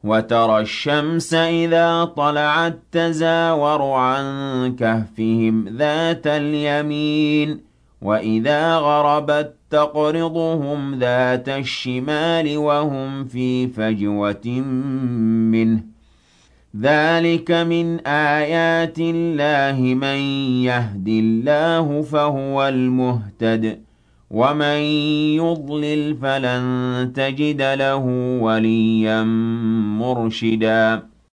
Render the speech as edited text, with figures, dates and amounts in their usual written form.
وترى الشمس إذا طلعت تزاور عن كهفهم ذات اليمين وإذا غربت تقرضهم ذات الشمال وهم في فجوة منه ذلك من آيات الله من يهد الله فهو المهتد ومن يضلل فلن تجد له وليا مرشدا